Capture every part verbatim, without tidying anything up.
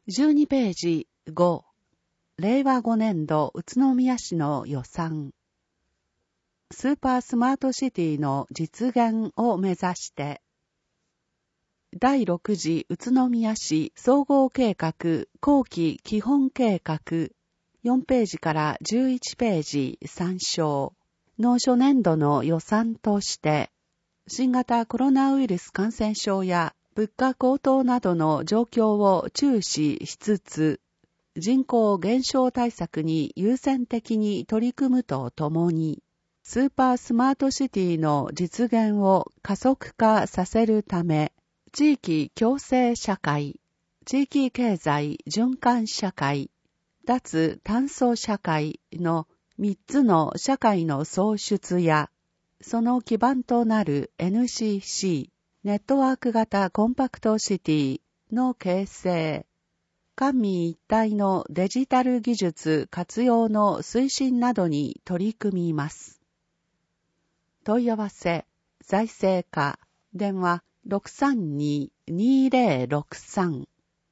じゅうにページご、令和ごねん度宇都宮市の予算。スーパースマートシティの実現を目指して、だいろく次宇都宮市総合計画後期基本計画よんページからじゅういちページ参照の初年度の予算として、新型コロナウイルス感染症や物価高騰などの状況を注視しつつ、人口減少対策に優先的に取り組むとともに、スーパースマートシティの実現を加速化させるため、地域共生社会、地域経済循環社会、脱炭素社会のみっつの社会の創出や、その基盤となる エヌシーシー、ネットワーク型コンパクトシティの形成、官民一体のデジタル技術活用の推進などに取り組みます。問い合わせ、財政課、電話 ろくさんに にぜろろくさん。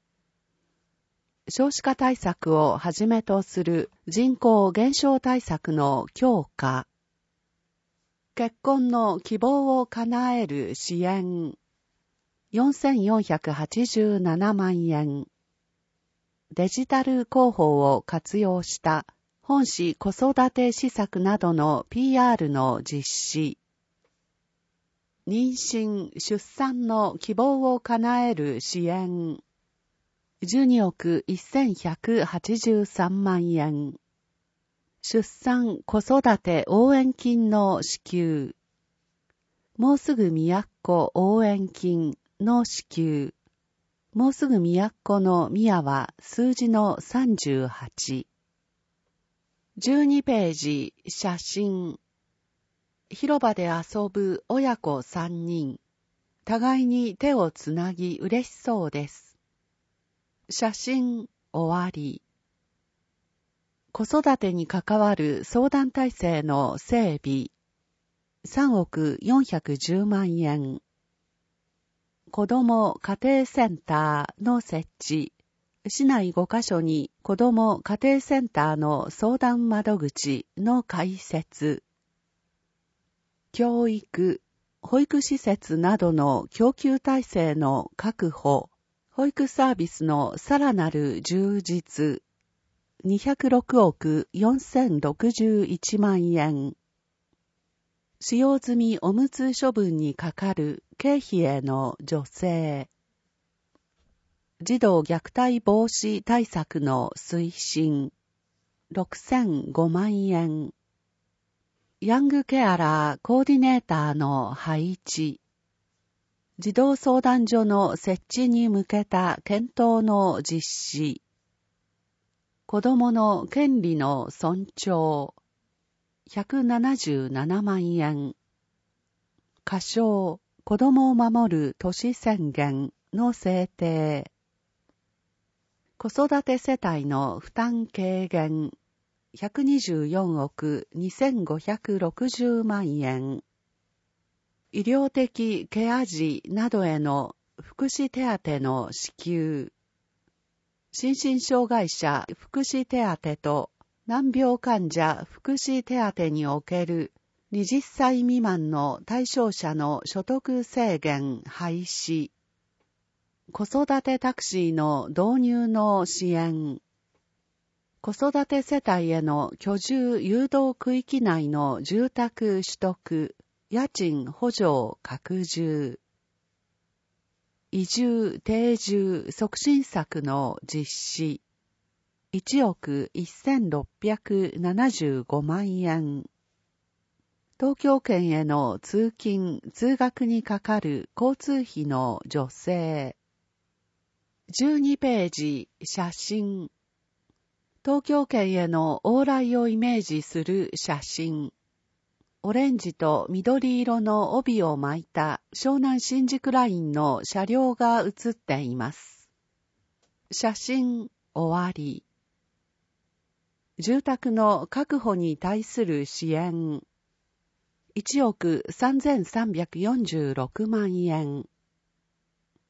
少子化対策をはじめとする人口減少対策の強化。結婚の希望を叶える支援。よんせんよんひゃくはちじゅうななまんえん。デジタル広報を活用した本市子育て施策などの ピーアール の実施。妊娠・出産の希望を叶える支援。じゅうにおくせんひゃくはちじゅうさんまんえん。出産・子育て応援金の支給。もうすぐ都応援金の支給。もうすぐ都の宮は数字のさんじゅうはち。じゅうにページ、写真。広場で遊ぶ親子さんにん。互いに手をつなぎ嬉しそうです。写真、終わり。子育てに関わる相談体制の整備。さんおくよんひゃくじゅうまんえん。子ども家庭センターの設置。市内ごカ所に子ども家庭センターの相談窓口の開設。教育、保育施設などの供給体制の確保。保育サービスのさらなる充実。にひゃくろくおくよんせんろくじゅういちまんえん。使用済みおむつ処分にかかる経費への助成。児童虐待防止対策の推進。ろくせんごまんえん。ヤングケアラーコーディネーターの配置。児童相談所の設置に向けた検討の実施。子どもの権利の尊重。ひゃくななじゅうななまんえん。仮称、子どもを守る都市宣言の制定。子育て世帯の負担軽減。ひゃくにじゅうよんおくにせんごひゃくろくじゅうまんえん。医療的ケア児などへの福祉手当の支給。心身障害者福祉手当と難病患者福祉手当におけるはたち未満の対象者の所得制限廃止。子育てタクシーの導入の支援。子育て世帯への居住誘導区域内の住宅取得、家賃補助拡充。移住定住促進策の実施。いちおくせんろっぴゃくななじゅうごまんえん。東京圏への通勤・通学にかかる交通費の助成。じゅうにページ、写真。東京圏への往来をイメージする写真。オレンジと緑色の帯を巻いた湘南新宿ラインの車両が写っています。写真、終わり。住宅の確保に対する支援。いちおくさんぜんさんびゃくよんじゅうろくまんえん。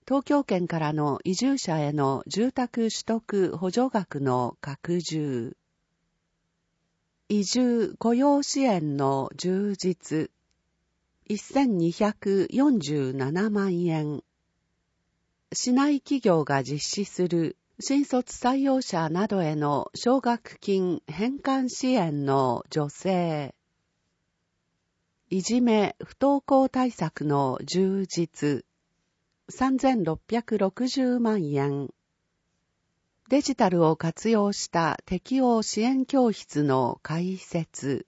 東京圏からの移住者への住宅取得補助額の拡充、移住雇用支援の充実、せんにひゃくよんじゅうななまんえん、市内企業が実施する新卒採用者などへの奨学金返還支援の助成、いじめ不登校対策の充実、さんぜんろっぴゃくろくじゅうまんえん、デジタルを活用した適応支援教室の開設、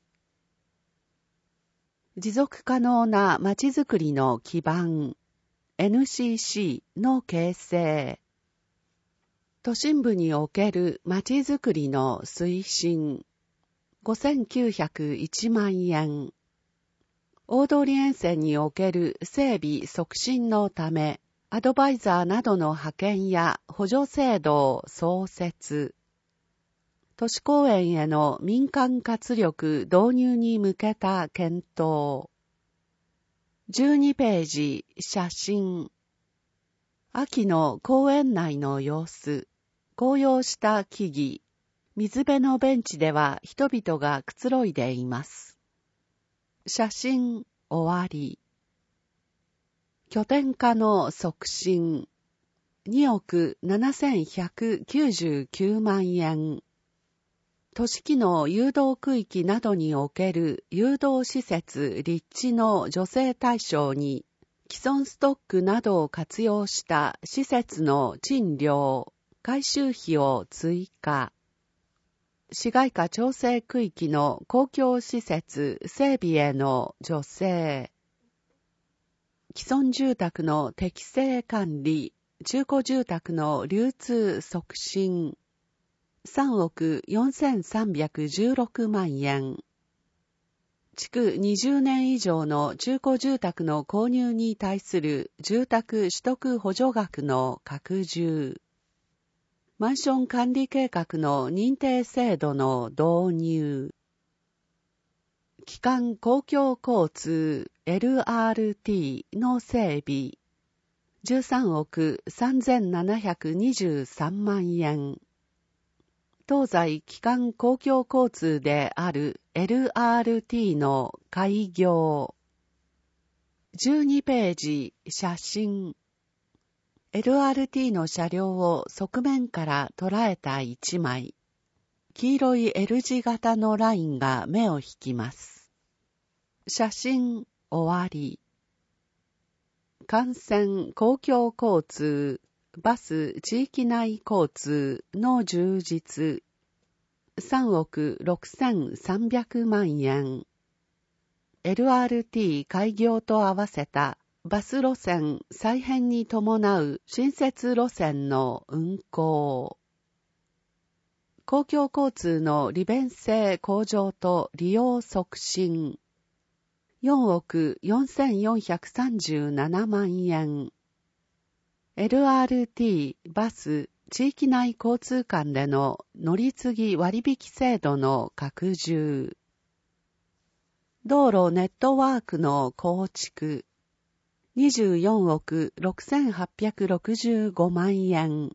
持続可能なまちづくりの基盤、エヌシーシー の形成、都心部におけるまちづくりの推進、ごせんきゅうひゃくいちまんえん、大通沿線における整備促進のため、アドバイザーなどの派遣や補助制度創設、都市公園への民間活力導入に向けた検討、じゅうにページ写真、秋の公園内の様子、紅葉した木々、水辺のベンチでは人々がくつろいでいます。写真終わり。拠点化の促進、におくななせんひゃくきゅうじゅうきゅうまんえん。都市機能誘導区域などにおける誘導施設立地の助成対象に、既存ストックなどを活用した施設の賃料、改修費を追加。市街化調整区域の公共施設整備への助成。既存住宅の適正管理、中古住宅の流通促進。さんおくよんせんさんびゃくじゅうろくまんえん。築にじゅうねん以上の中古住宅の購入に対する住宅取得補助額の拡充。マンション管理計画の認定制度の導入。基幹公共交通 エルアールティー の整備。じゅうさんおくさんぜんななひゃくにじゅうさんまんえん。東西基幹公共交通である エルアールティー の開業。じゅうにページ写真。エルアールティー の車両を側面から捉えた一枚。黄色い L 字型のラインが目を引きます。写真終わり。幹線公共交通、バス地域内交通の充実。さんおくろくせんさんびゃくまんえん。エルアールティー 開業と合わせたバス路線再編に伴う新設路線の運行。公共交通の利便性向上と利用促進。よんおくよんせんよんひゃくさんじゅうななまんえん。エルアールティー バス地域内交通間での乗り継ぎ割引制度の拡充。道路ネットワークの構築。にじゅうよんおくろくせんはっぴゃくろくじゅうごまんえん。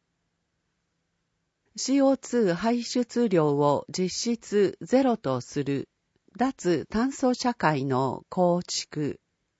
シーオーツー 排出量を実質ゼロとする脱炭素社会の構築。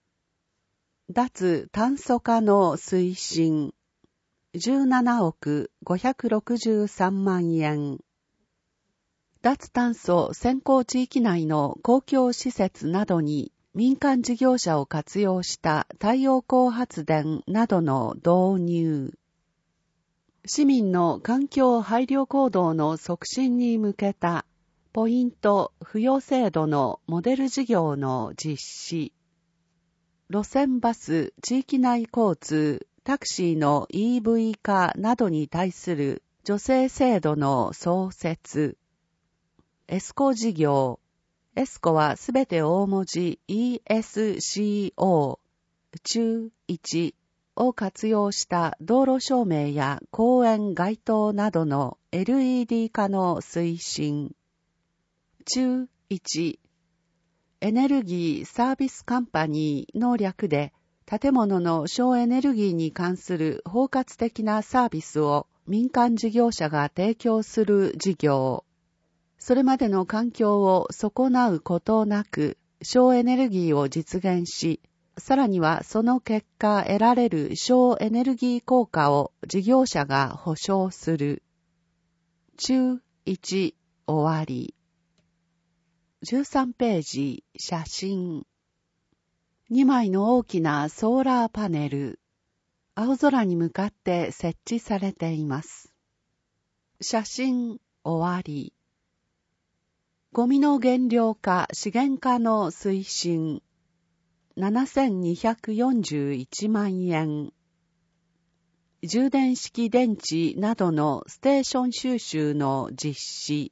脱炭素化の推進。じゅうななおくごひゃくろくじゅうさんまんえん。脱炭素先行地域内の公共施設などに民間事業者を活用した太陽光発電などの導入。市民の環境配慮行動の促進に向けたポイント付与制度のモデル事業の実施。路線バス、地域内交通、タクシーの イーブイ 化などに対する助成制度の創設。エスコ事業。エスコはすべて大文字 イーエスシーオー、中いちを活用した道路照明や公園街灯などの エルイーディー 化の推進。中いちエネルギーサービスカンパニーの略で建物の省エネルギーに関する包括的なサービスを民間事業者が提供する事業。それまでの環境を損なうことなく、省エネルギーを実現し、さらにはその結果得られる省エネルギー効果を事業者が保証する。中いち終わり。じゅうさんページ写真。にまいの大きなソーラーパネル。青空に向かって設置されています。写真終わり。ゴミの減量化資源化の推進。ななせんにひゃくよんじゅういちまんえん。充電式電池などのステーション収集の実施。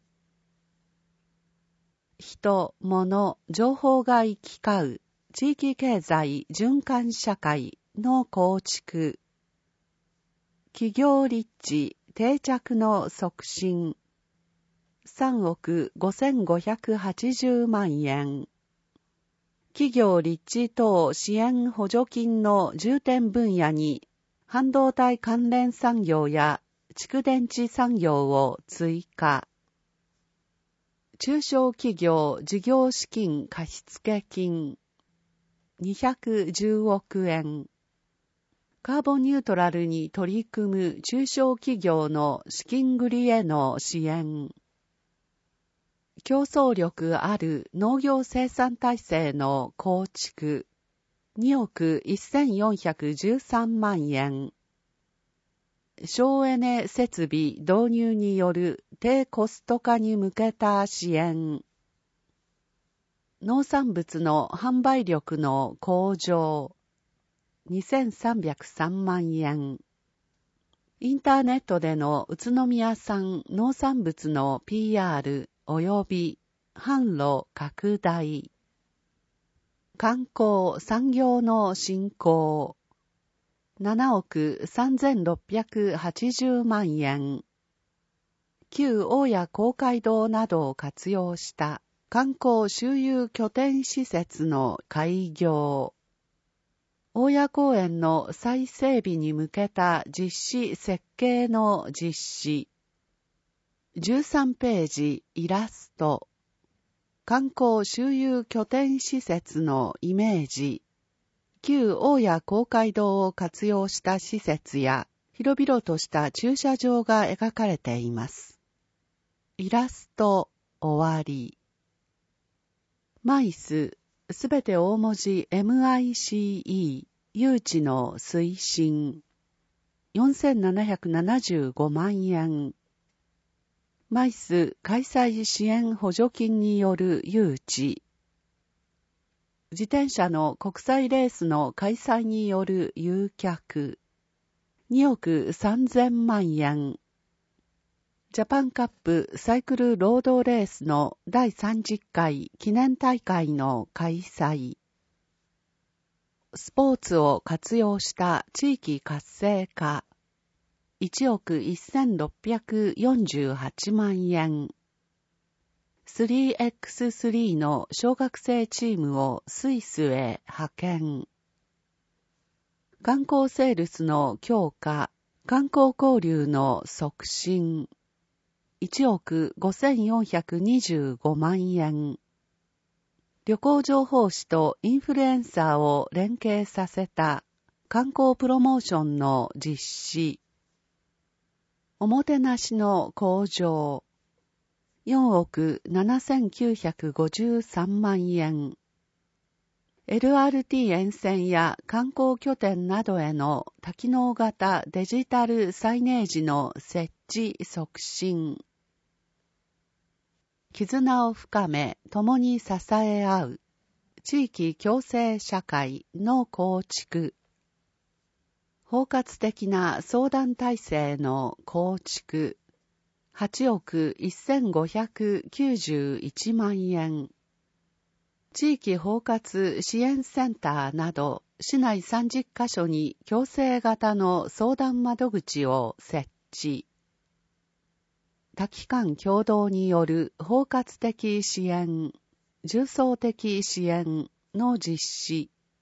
人、物、情報が行き交う地域経済循環社会の構築。企業立地定着の促進。さんおくごせんごひゃくはちじゅうまんえん。企業立地等支援補助金の重点分野に半導体関連産業や蓄電池産業を追加。中小企業事業資金貸付金にひゃくじゅうおくえん。カーボンニュートラルに取り組む中小企業の資金繰りへの支援。競争力ある農業生産体制の構築。におくせんよんひゃくじゅうさんまんえん。省エネ設備導入による低コスト化に向けた支援。農産物の販売力の向上。にせんさんびゃくさんまんえん。インターネットでの宇都宮産農産物の ピーアール 及び販路拡大。観光産業の振興。ななおくさんぜんろっぴゃくはちじゅうまんえん。旧大谷公会堂などを活用した観光周遊拠点施設の開業。大谷公園の再整備に向けた実施設計の実施。じゅうさんページイラスト。観光周遊拠点施設のイメージ。旧大谷公会堂を活用した施設や広々とした駐車場が描かれています。イラスト終わり。マイスすべて大文字 エムアイシーイー 誘致の推進。よんせんななひゃくななじゅうごまんえん。マイス開催支援補助金による誘致。自転車の国際レースの開催による誘客。におくさんぜんまんえん。ジャパンカップサイクルロードレースのだいさんじゅっかい記念大会の開催。スポーツを活用した地域活性化。いちおくせんろっぴゃくよんじゅうはちまんえん。スリーエックススリー の小学生チームをスイスへ派遣。観光セールスの強化、観光交流の促進。いちおくごせんよんひゃくにじゅうごまんえん。旅行情報誌とインフルエンサーを連携させた観光プロモーションの実施。おもてなしの向上。よんおくななせんきゅうひゃくごじゅうさんまんえん。エルアールティー 沿線や観光拠点などへの多機能型デジタルサイネージの設置促進。絆を深め、共に支え合う。地域共生社会の構築。包括的な相談体制の構築。はちおくせんごひゃくきゅうじゅういちまんえん。地域包括支援センターなど、市内さんじゅっかしょに共生型の相談窓口を設置。多機関共同による包括的支援、重層的支援の実施。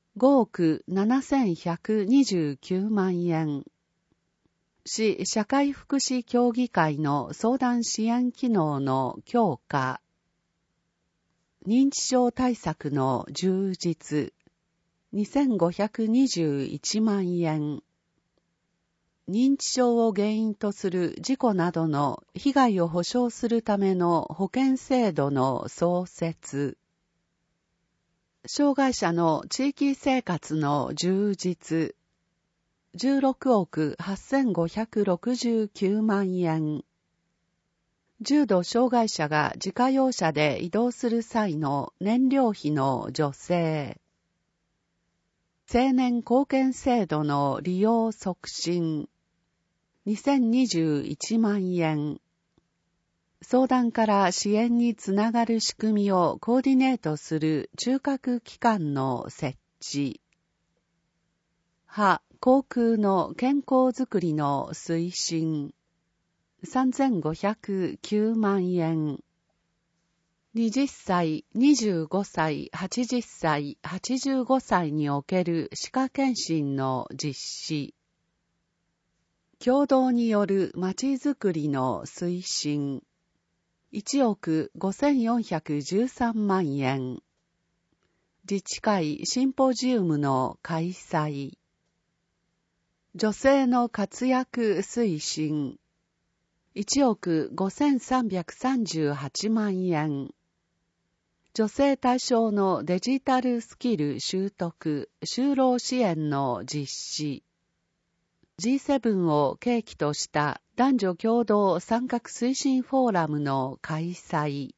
ごおくななせんひゃくにじゅうきゅうまんえん。市社会福祉協議会の相談支援機能の強化。認知症対策の充実。にせんごひゃくにじゅういちまんえん。認知症を原因とする事故などの被害を保障するための保険制度の創設。障害者の地域生活の充実。じゅうろくおくはっせんごひゃくろくじゅうきゅうまんえん。重度障害者が自家用車で移動する際の燃料費の助成。青年貢献制度の利用促進。にせんにじゅういちまんえん。相談から支援につながる仕組みをコーディネートする中核機関の設置。歯、口腔の健康づくりの推進。さんぜんごひゃくきゅうまんえん。はたち、にじゅうごさい、はちじゅっさい、はちじゅうごさいにおける歯科検診の実施。共同によるまちづくりの推進。いちおくごせんよんひゃくじゅうさんまんえん。自治会シンポジウムの開催。女性の活躍推進。いちおくごせんさんびゃくさんじゅうはちまんえん。女性対象のデジタルスキル習得、就労支援の実施。ジーセブン を契機とした男女共同参画推進フォーラムの開催。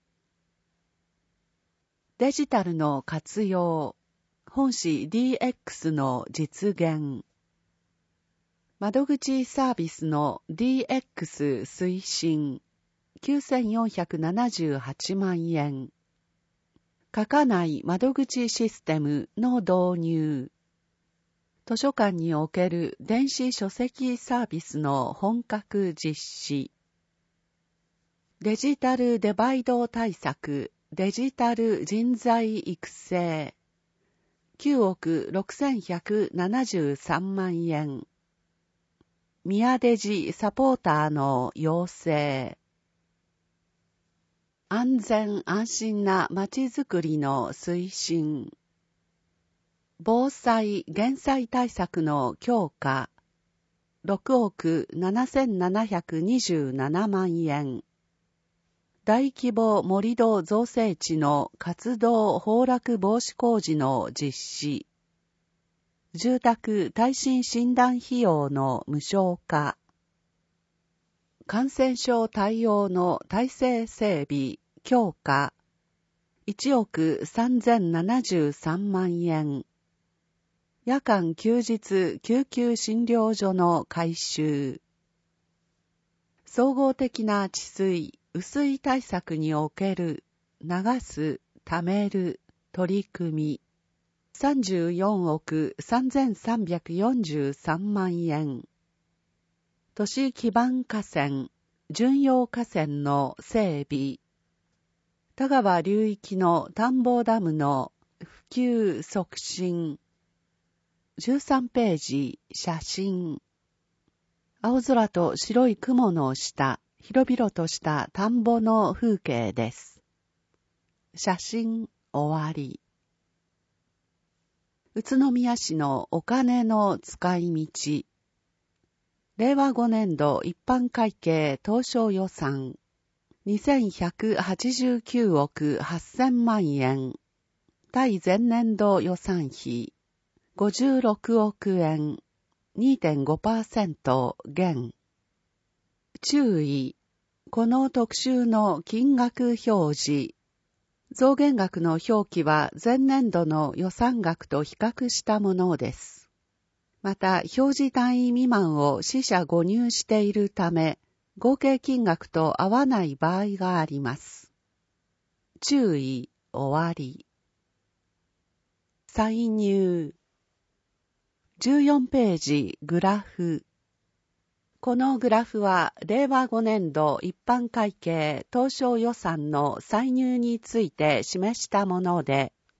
デジタルの活用。本市 ディーエックス の実現。窓口サービスの ディーエックス 推進。きゅうせんよんひゃくななじゅうはちまんえん。書かない窓口システムの導入。図書館における電子書籍サービスの本格実施。デジタルデバイド対策、デジタル人材育成。きゅうおくろくせんひゃくななじゅうさんまんえん。宮デジサポーターの要請。安全安心なまちづくりの推進。防災減災対策の強化。ろくおくななせんななひゃくにじゅうななまんえん。大規模盛り土造成地の活動崩落防止工事の実施。住宅耐震診断費用の無償化。感染症対応の体制整備、強化。いちおくさんぜんななじゅうさんまんえん。夜間休日救急診療所の改修。総合的な治水、雨水対策における流す、ためる、取り組み。さんじゅうよんおくさんぜんさんびゃくよんじゅうさんまんえん。都市基盤河川、準用河川の整備。田川流域の田んぼダムの普及促進。じゅうさんページ、写真。青空と白い雲の下、広々とした田んぼの風景です。写真、終わり。宇都宮市のお金の使い道。れいわごねんど一般会計当初予算。にせんひゃくはちじゅうきゅうおくはっせんまんえん。対前年度予算費。ごじゅうろくおくえん。にてんごパーセント 減。注意。この特集の金額表示。増減額の表記は前年度の予算額と比較したものです。また、表示単位未満を四捨五入しているため、合計金額と合わない場合があります。注意、終わり。歳入。じゅうよんページ、グラフ。このグラフは、れいわごねんど一般会計当初予算の歳入について示したもので、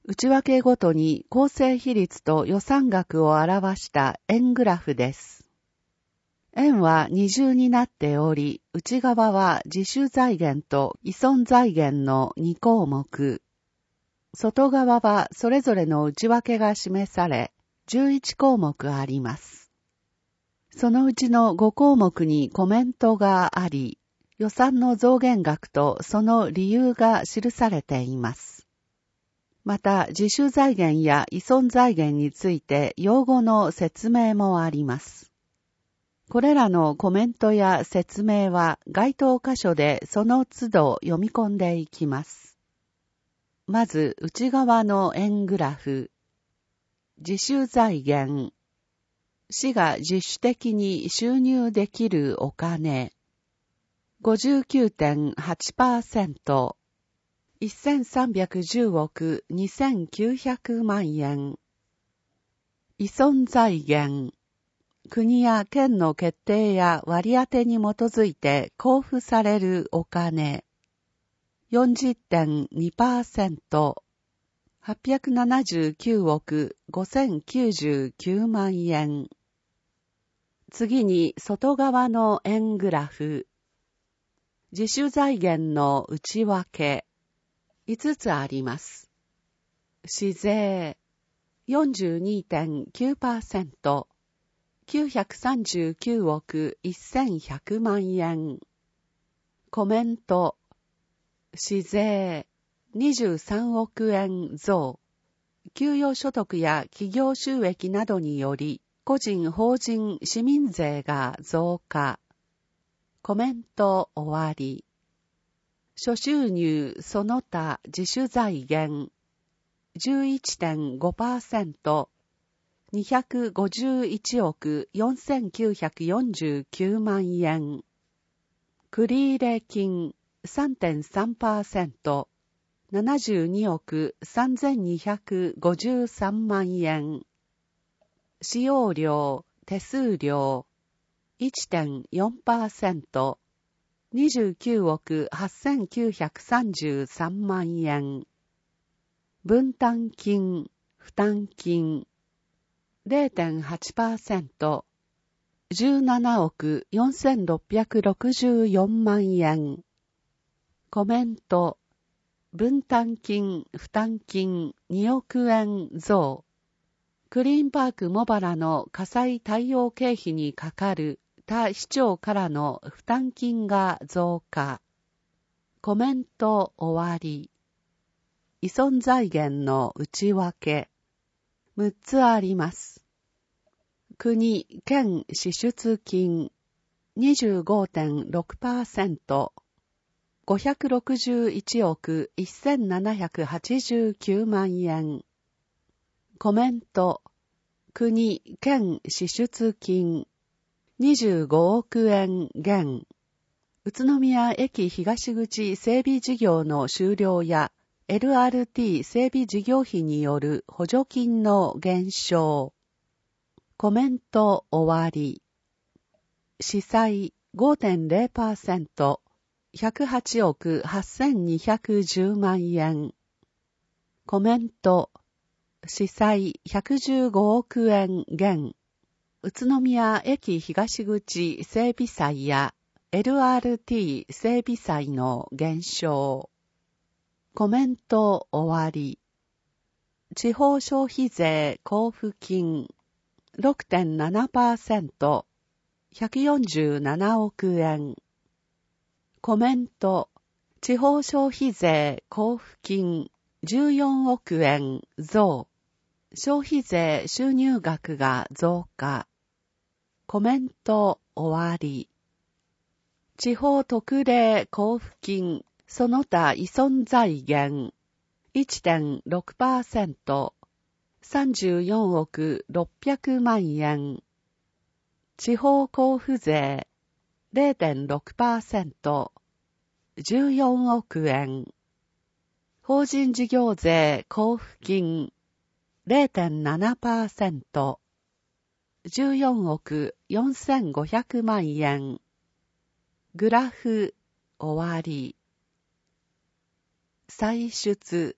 内訳ごとに構成比率と予算額を表した円グラフです。円は二重になっており、内側は自主財源と依存財源のに項目。外側はそれぞれの内訳が示され、じゅういち項目あります。そのうちのご項目にコメントがあり、予算の増減額とその理由が記されています。また、自主財源や依存財源について用語の説明もあります。これらのコメントや説明は該当箇所でその都度読み込んでいきます。まず、内側の円グラフ。自主財源。市が自主的に収入できるお金。ごじゅうきゅうてんはちパーセント。せんさんびゃくじゅうおくにせんきゅうひゃくまんえん。依存財源。国や県の決定や割り当てに基づいて交付されるお金。よんじゅってんにパーセント。はっぴゃくななじゅうきゅうおくごせんきゅうじゅうきゅうまんえん。次に外側の円グラフ。自主財源の内訳。いつつあります。市税。よんじゅうにてんきゅうパーセント。きゅうひゃくさんじゅうきゅうおくせんひゃくまんえん。コメント。市税。にじゅうさんおくえん増。給与所得や企業収益などにより、個人法人市民税が増加。コメント終わり。諸収入その他自主財源。じゅういってんごパーセント。にひゃくごじゅういちおくよんせんきゅうひゃくよんじゅうきゅうまんえん。繰入金 さんてんさんパーセント。ななじゅうにおくさんぜんにひゃくごじゅうさんまんえん。使用料、手数料 いってんよんパーセント。にじゅうきゅうおくはっせんきゅうひゃくさんじゅうさんまんえん。分担金、負担金 れいてんはちパーセント。じゅうななおくよんせんろっぴゃくろくじゅうよんまんえん。コメント。分担金、負担金におくえん増。クリーンパーク茂原の火災対応経費にかかる他市長からの負担金が増加。コメント終わり。依存財源の内訳。むっつあります。国、県支出金 にじゅうごてんろくパーセント。ごひゃくろくじゅういちおくせんななひゃくはちじゅうきゅうまんえん。コメント。国、県支出金にじゅうごおくえん減。宇都宮駅東口整備事業の終了や エルアールティー 整備事業費による補助金の減少。コメント終わり。市債 ごてんれいパーセント。ひゃくはちおくはっせんにひゃくじゅうまんえん。コメント。市債ひゃくじゅうごおくえん減。宇都宮駅東口整備債や エルアールティー 整備債の減少。コメント終わり。地方消費税交付金 ろくてんななパーセント。ひゃくよんじゅうななおくえん。コメント。地方消費税交付金じゅうよんおくえん増。消費税収入額が増加。コメント終わり。地方特例交付金その他依存財源 いってんろくパーセント。さんじゅうよんおくろっぴゃくまんえん。地方交付税 れいてんろくパーセント。じゅうよんおくえん。法人事業税交付金 れいてんななパーセント。じゅうよんおくよんせんごひゃくまんえん。グラフ終わり。歳出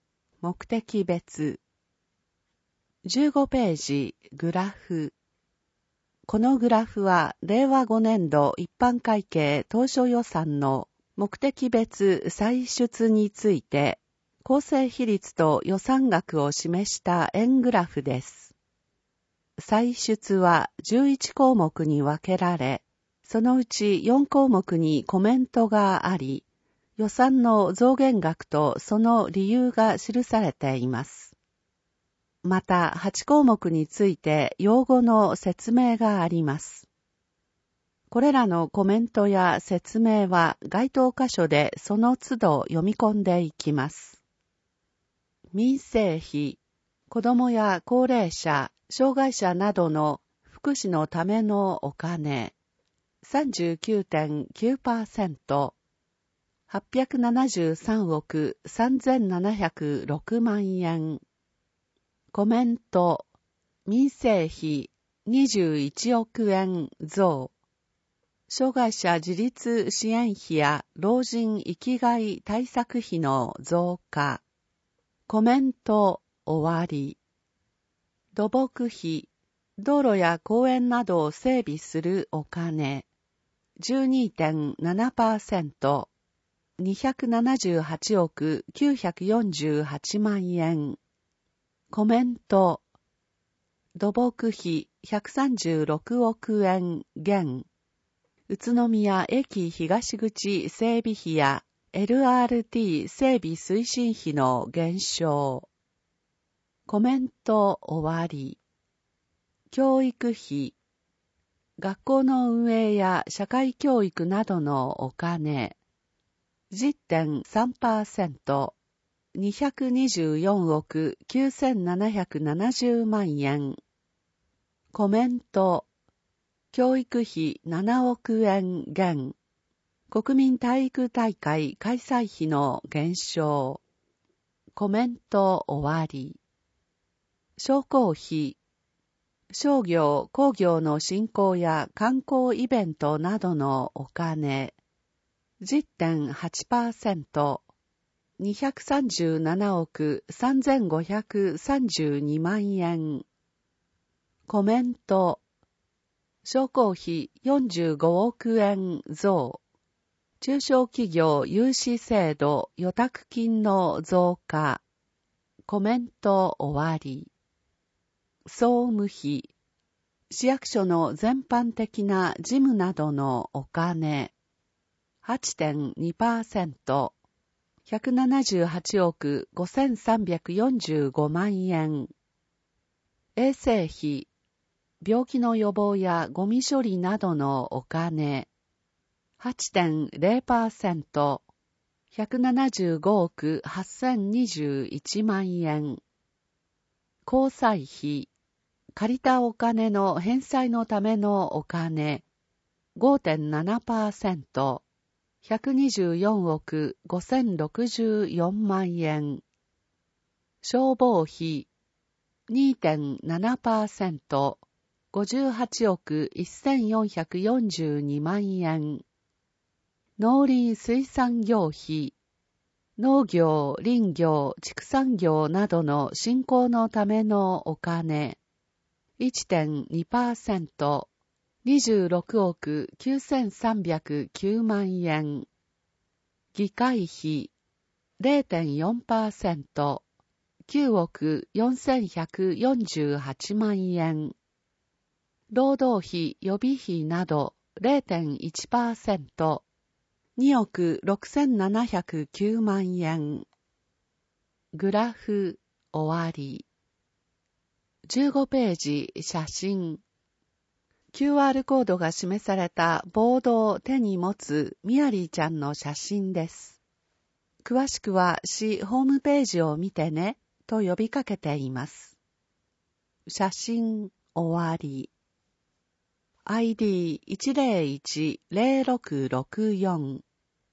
目的別。じゅうごページ、グラフ。このグラフは、れいわごねんど一般会計当初予算の目的別歳出について、構成比率と予算額を示した円グラフです。歳出はじゅういちこうもくに分けられ、そのうちよんこうもくにコメントがあり、予算の増減額とその理由が記されています。また、はちこうもくについて用語の説明があります。これらのコメントや説明は該当箇所でその都度読み込んでいきます。民生費、子どもや高齢者、障害者などの福祉のためのお金、さんじゅうきゅうてんきゅうパーセント、はっぴゃくななじゅうさんおくさんぜんななひゃくろくまんえん。コメント、民生費にじゅういちおくえん増。障害者自立支援費や老人生きがい対策費の増加。コメント、終わり。土木費、道路や公園などを整備するお金。じゅうにてんななパーセント。にひゃくななじゅうはちおくきゅうひゃくよんじゅうはちまんえん。コメント。土木費ひゃくさんじゅうろくおくえん減。宇都宮駅東口整備費や エルアールティー 整備推進費の減少。コメント終わり。教育費。学校の運営や社会教育などのお金。じゅってんさんパーセント。にひゃくにじゅうよんおくきゅうせんななひゃくななじゅうまんえん。コメント。教育費ななおくえん減。国民体育大会開催費の減少。コメント終わり。商工費。商業・工業の振興や観光イベントなどのお金。じゅってんはちパーセント。にひゃくさんじゅうななおくさんぜんごひゃくさんじゅうにまんえん。コメント。商工費よんじゅうごおくえん増。中小企業融資制度予託金の増加。コメント終わり。総務費。市役所の全般的な事務などのお金。はちてんにパーセント。ひゃくななじゅうはちおくごせんさんびゃくよんじゅうごまんえん。衛生費。病気の予防やゴミ処理などのお金。はちてんれいパーセント。ひゃくななじゅうごおくはっせんにじゅういちまんえん。交際費。借りたお金の返済のためのお金。ごてんななパーセント。ひゃくにじゅうよんおくごせんろくじゅうよんまんえん。消防費 にてんななパーセント。ごじゅうはちおくせんよんひゃくよんじゅうにまんえん。農林水産業費。農業、林業、畜産業などの振興のためのお金。いってんにパーセント。にじゅうろくおくきゅうせんさんびゃくきゅうまんえん。議会費 れいてんよんパーセント。きゅうおくよんせんひゃくよんじゅうはちまんえん。労働費予備費など れいてんいちパーセント。におくろくせんななひゃくきゅうまんえん。グラフ終わり。じゅうごページ写真。キューアール コードが示されたボードを手に持つミアリーちゃんの写真です。詳しくは市ホームページを見てねと呼びかけています。写真終わり。アイディーいちぜろいちぜろろくろくよん。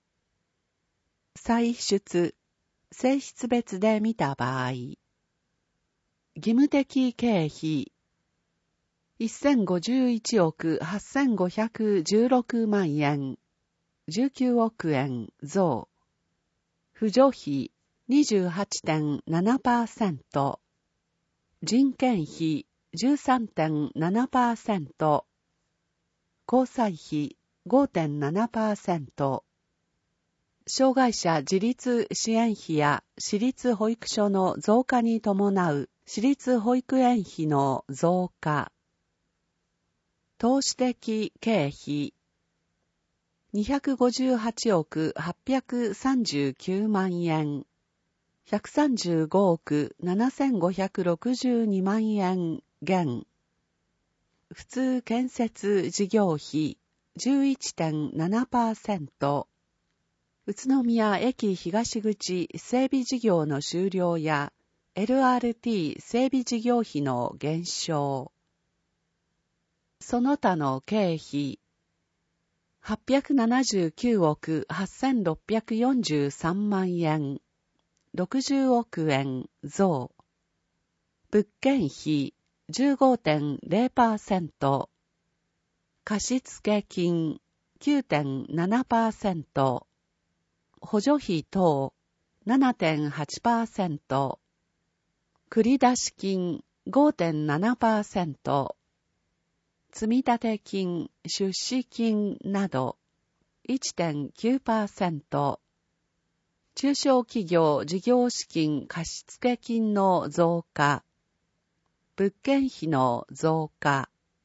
歳出、性質別で見た場合。義務的経費。せんごじゅういちおくはっせんごひゃくじゅうろくまんえん。じゅうきゅうおくえん増。扶助費にじゅうはちてんななパーセント、人件費 じゅうさんてんななパーセント、交際費 ごてんななパーセント、障害者自立支援費や私立保育所の増加に伴う私立保育園費の増加、投資的経費にひゃくごじゅうはちおくはっぴゃくさんじゅうきゅうまんえん、ひゃくさんじゅうごおくななせんごひゃくろくじゅうにまんえん減、普通建設事業費 じゅういちてんななパーセント、宇都宮駅東口整備事業の終了や エルアールティー 整備事業費の減少、その他の経費はっぴゃくななじゅうきゅうおくはっせんろっぴゃくよんじゅうさんまんえん、ろくじゅうおくえん増、物件費 じゅうごてんゼロパーセント、貸付金 きゅうてんななパーセント、補助費等 ななてんはちパーセント、繰出金 ごてんななパーセント、積立金、出資金など いってんきゅうパーセント、中小企業事業資金貸付金の増加、物件費の増加、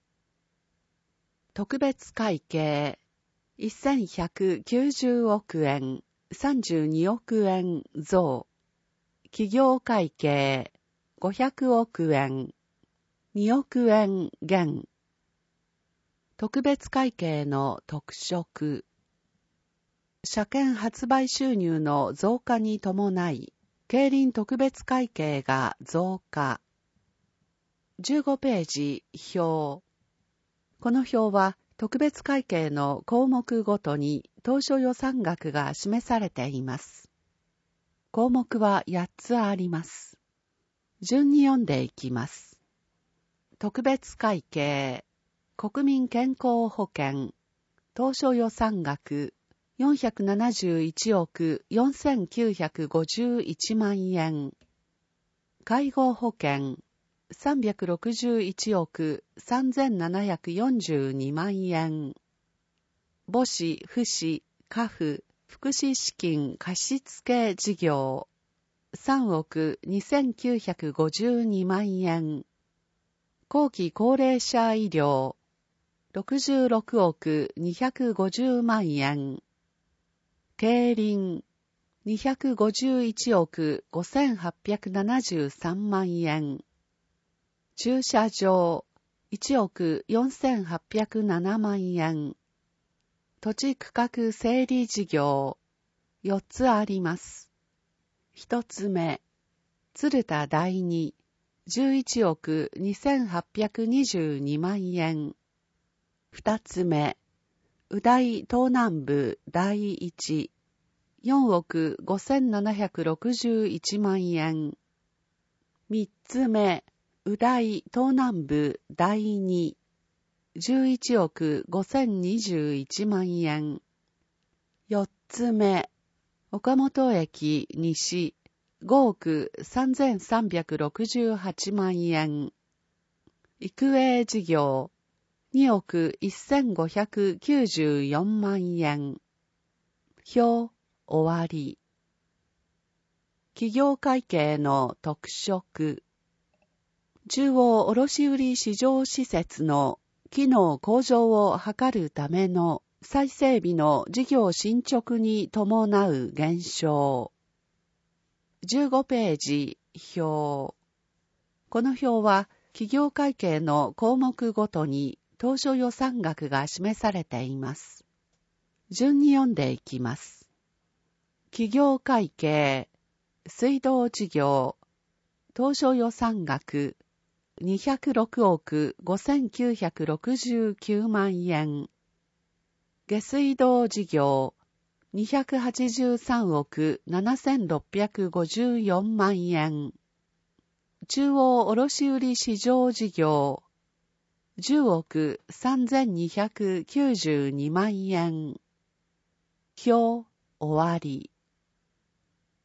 特別会計せんひゃくきゅうじゅうおくえん、さんじゅうにおくえん増、企業会計ごひゃくおくえん、におくえん減、特別会計の特色、車券発売収入の増加に伴い、競輪特別会計が増加。じゅうごページ、表。この表は、特別会計の項目ごとに当初予算額が示されています。項目はやっつあります。順に読んでいきます。特別会計、国民健康保険、当初予算額、よんひゃくななじゅういちおくよんせんきゅうひゃくごじゅういちまんえん。介護保険、さんびゃくろくじゅういちおくさんぜんななひゃくよんじゅうにまんえん。母子、父子、家父、福祉資金貸付事業、さんおくにせんきゅうひゃくごじゅうにまんえん。後期高齢者医療、ろくじゅうろくおくにひゃくごじゅうまんえん。競輪、にひゃくごじゅういちおくごせんはっぴゃくななじゅうさんまんえん。駐車場、いちおくよんせんはっぴゃくななまんえん。土地区画整理事業、よっつあります。一つ目、鶴田第二、じゅういちおくにせんはっぴゃくにじゅうにまんえん。二つ目、宇大東南部第一、よんおくごせんななひゃくろくじゅういちまんえん。三つ目、宇大東南部第二、じゅういちおくごせんにじゅういちまんえん。四つ目、岡本駅西、ごおくさんぜんさんびゃくろくじゅうはちまんえん。育英事業、におくせんごひゃくきゅうじゅうよんまんえん。表、終わり。企業会計の特色。中央卸売市場施設の機能向上を図るための再整備の事業進捗に伴う減少。じゅうごページ、表。この表は企業会計の項目ごとに当初予算額が示されています。順に読んでいきます。企業会計、水道事業、当初予算額、にひゃくろくおくごせんきゅうひゃくろくじゅうきゅうまんえん。下水道事業、にひゃくはちじゅうさんおくななせんろっぴゃくごじゅうよんまんえん。中央卸売市場事業、じゅうおくさんぜんにひゃくきゅうじゅうにまんえん。表、終わり。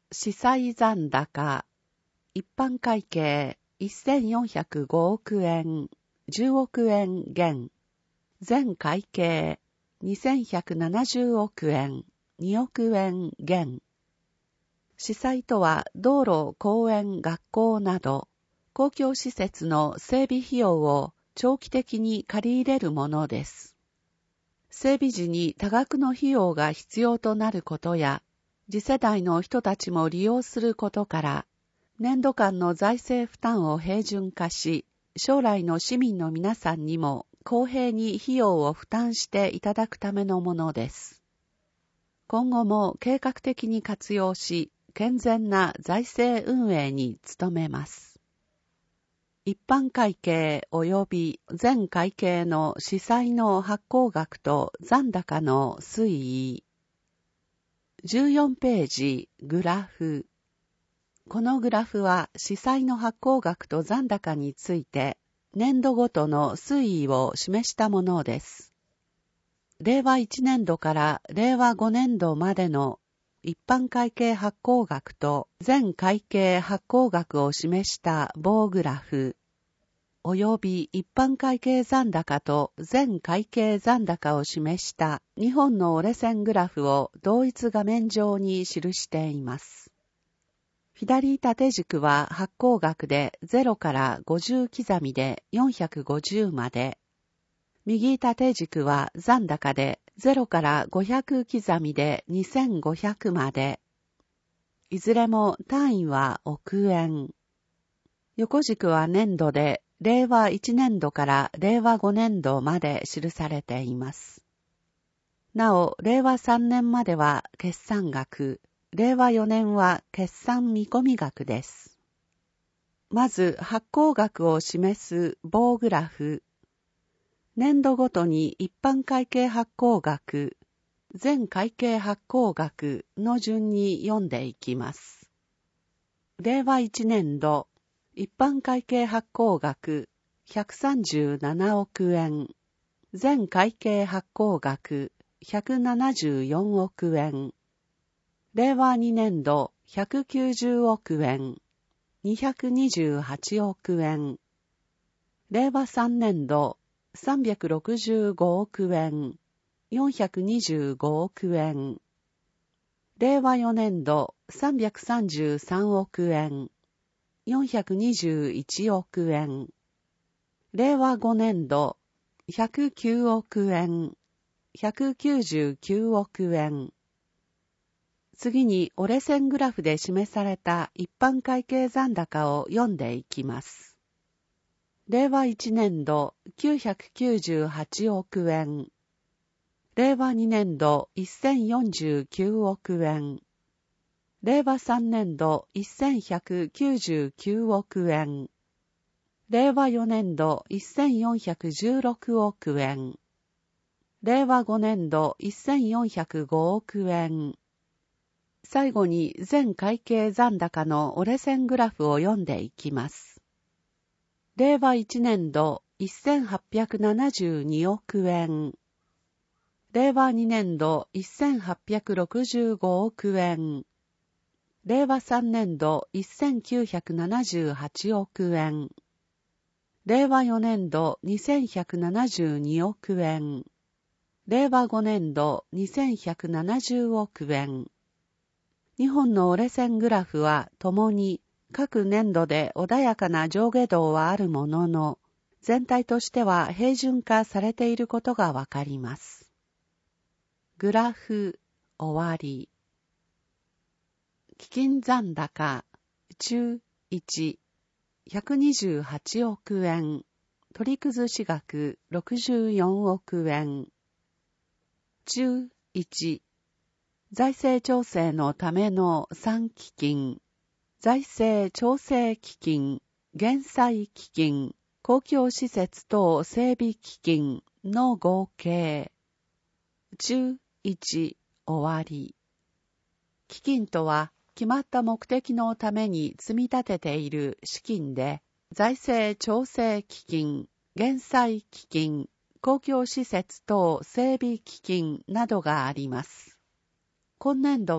司祭残高、一般会計せんよんひゃくごおくえん、じゅうおくえん減、全会計にせんひゃくななじゅうおくえん、におくえん減。司祭とは道路、公園、学校など、公共施設の整備費用を長期的に借り入れるものです。整備時に多額の費用が必要となることや、次世代の人たちも利用することから、年度間の財政負担を平準化し、将来の市民の皆さんにも公平に費用を負担していただくためのものです。今後も計画的に活用し、健全な財政運営に努めます。一般会計及び全会計の司祭の発行額と残高の推移。じゅうよんページ、グラフ。このグラフは司祭の発行額と残高について年度ごとの推移を示したものです。れいわいちねんどかられいわごねんどまでの一般会計発行額と全会計発行額を示した棒グラフ、及び一般会計残高と全会計残高を示したにほんの折れ線グラフを同一画面上に記しています。左縦軸は発行額でゼロからごじゅう刻みでよんひゃくごじゅうまで、右縦軸は残高でゼロからごひゃく刻みでにせんごひゃくまで、いずれも単位は億円。横軸は年度でれいわいちねんどかられいわごねんどまで記されています。なお、れいわさんねんまでは決算額、れいわよねんは決算見込み額です。まず発行額を示す棒グラフ。年度ごとに一般会計発行額、全会計発行額の順に読んでいきます。れいわいちねんど、一般会計発行額ひゃくさんじゅうななおくえん、全会計発行額ひゃくななじゅうよんおくえん、れいわにねんどひゃくきゅうじゅうおくえん、にひゃくにじゅうはちおくえん、れいわさんねんどさんびゃくろくじゅうごおくえん、よんひゃくにじゅうごおくえん、れいわよねんどさんびゃくさんじゅうさんおくえん、よんひゃくにじゅういちおくえん、れいわごねんどひゃくきゅうおくえん、ひゃくきゅうじゅうきゅうおくえん。次に折れ線グラフで示された一般会計残高を読んでいきます。れいわいちねんどきゅうひゃくきゅうじゅうはちおくえん、れいわにねんどせんよんじゅうきゅうおくえん、れいわさんねんどせんひゃくきゅうじゅうきゅうおくえん、れいわよねんどせんよんひゃくじゅうろくおくえん、れいわごねんどせんよんひゃくごおくえん。最後に全会計残高の折れ線グラフを読んでいきます。れいわいちねんどせんはっぴゃくななじゅうにおくえん、れいわにねんどせんはっぴゃくろくじゅうごおくえん、れいわさんねんどせんきゅうひゃくななじゅうはちおくえん、れいわよねんどにせんひゃくななじゅうにおくえん、れいわごねんどにせんひゃくななじゅうおくえん。にほんの折れ線グラフはともに各年度で穏やかな上下動はあるものの、全体としては平準化されていることがわかります。グラフ終わり。基金残高中いち、ひゃくにじゅうはちおくえん、取り崩し額ろくじゅうよんおくえん。中いち、財政調整のための賛基金、財政調整基金、減債基金、公共施設等整備基金の合計。中いち終わり。基金とは決まった目的のために積み立てている資金で、財政調整基金、減債基金、公共施設等整備基金などがあります。今年度は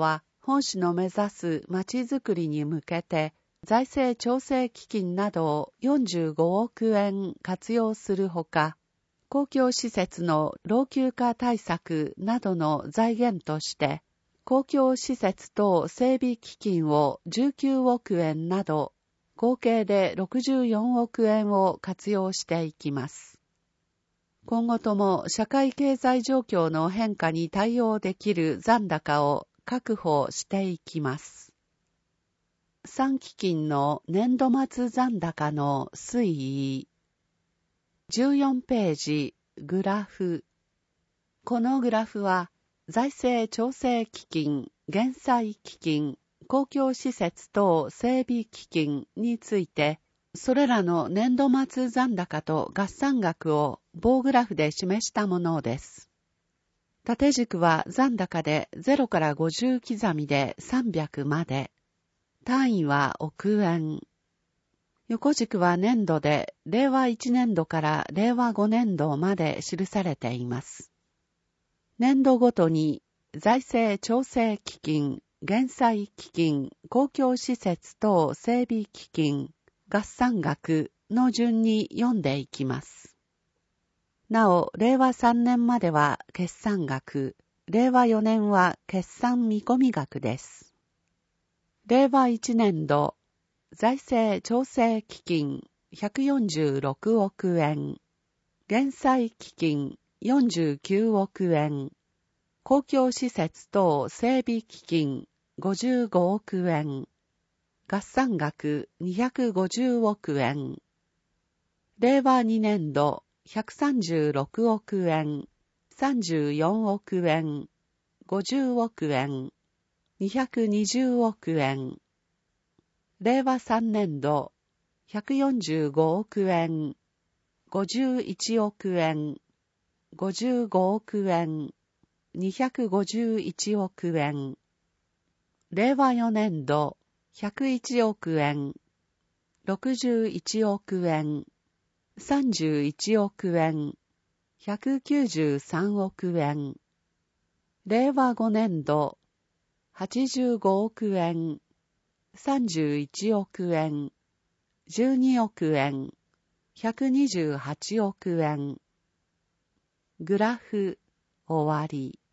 本市の目指す町づくりに向けて、財政調整基金などをよんじゅうごおくえん活用するほか、公共施設の老朽化対策などの財源として、公共施設等整備基金をじゅうきゅうおくえんなど、合計でろくじゅうよんおくえんを活用していきます。今後とも社会経済状況の変化に対応できる残高を確保していきます。さん基金の年度末残高の推移。じゅうよんページ、グラフ。このグラフは、財政調整基金、減債基金、公共施設等整備基金について、それらの年度末残高と合算額を棒グラフで示したものです。縦軸は残高でゼロからごじゅう刻みでさんびゃくまで。単位は億円。横軸は年度でれいわいちねんどかられいわごねんどまで記されています。年度ごとに財政調整基金、減債基金、公共施設等整備基金、合算額の順に読んでいきます。なお、れいわさんねんまでは決算額、れいわよねんは決算見込み額です。れいわいちねんど、財政調整基金ひゃくよんじゅうろくおくえん、減債基金よんじゅうきゅうおくえん、公共施設等整備基金ごじゅうごおくえん、合算額にひゃくごじゅうおくえん、れいわにねんどひゃくさんじゅうろくおくえん、さんじゅうよんおくえん、ごじゅうおくえん、にひゃくにじゅうおくえん。れいわさんねんど、ひゃくよんじゅうごおくえん、ごじゅういちおくえん、ごじゅうごおくえん、にひゃくごじゅういちおくえん。れいわよねんど、ひゃくいちおくえん、ろくじゅういちおくえん、さんじゅういちおくえん、ひゃくきゅうじゅうさんおくえん。れいわごねんど、はちじゅうごおくえん、さんじゅういちおくえん、じゅうにおくえん、ひゃくにじゅうはちおくえん。グラフ、終わり。